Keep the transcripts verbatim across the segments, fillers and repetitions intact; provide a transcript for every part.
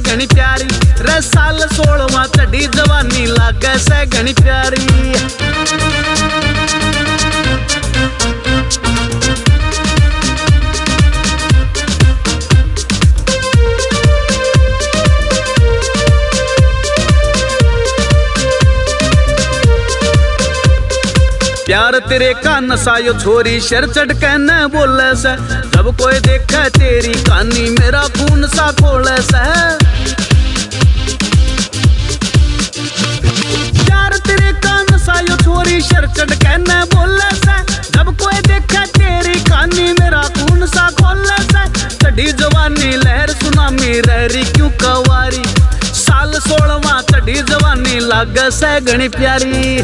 घनी प्यारी रे साल सोलवा चढ़ी जवानी लागे से घनी प्यारी। प्यार तेरे का नशा यो छोरी शर चढ़ के न बोले से, जब कोई देखे तेरी कहानी मेरा खून सा खोले से। प्यार तेरे का नशा यो छोरी शर चढ़ के न बोले से, जब कोई देखे तेरी कहानी मेरा खून सा खोले से। चढ़ी जवानी लहर सुनामी रहरी क्यों कवारी, साल सोलवा चढ़ी जवानी लागे से घनी प्यारी।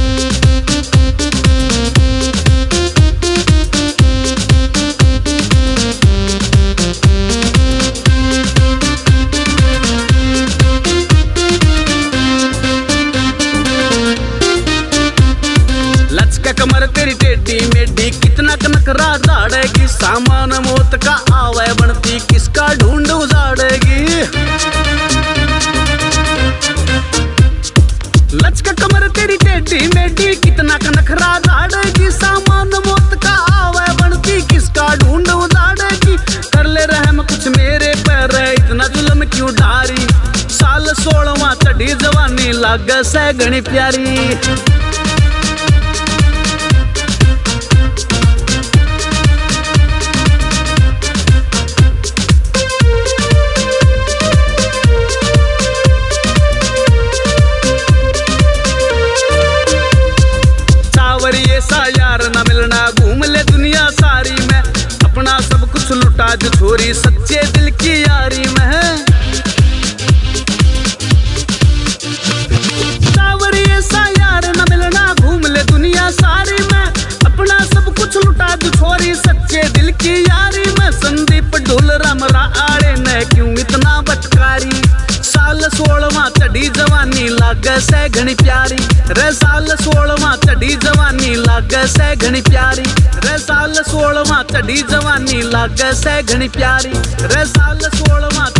कमर तेरी टेढ़ी मेढ़ी कितना कनकरा दाड़ेगी, सामान मौत का आवे बनती किसका ढूंढ उजाड़ेगी। लचका कमर तेरी टेढ़ी मेढ़ी कितना कनकरा दाड़ेगी, सामान मौत का आवे बनती किसका ढूंढ उजाड़ेगी। कर ले रहम कुछ मेरे पैर इतना जुल्म क्यों ढारी, साल सोलवा चढ़ी जवानी लागे से घनी प्यारी। ऐसा यार ना मिलना घूम ले दुनिया सारी में, अपना सब कुछ लुटा जो छोरी सच्चे दिल की यारी में। सावरी ऐसा यार ना मिलना घूम ले दुनिया सारी में, अपना सब कुछ लुटा जो छोरी सच्चे दिल की यारी में। संदीप ढोल रामरा आड़े ने क्यों इतना बटकारी, साल सोलवा चढ़ी जवानी लागे से घनी प्यारी रे साल सोलवा चढ़ी जवानी लागे से घनी प्यारी रे साल सोलवा चढ़ी जवानी लागे से घनी प्यारी रे साल सोलवा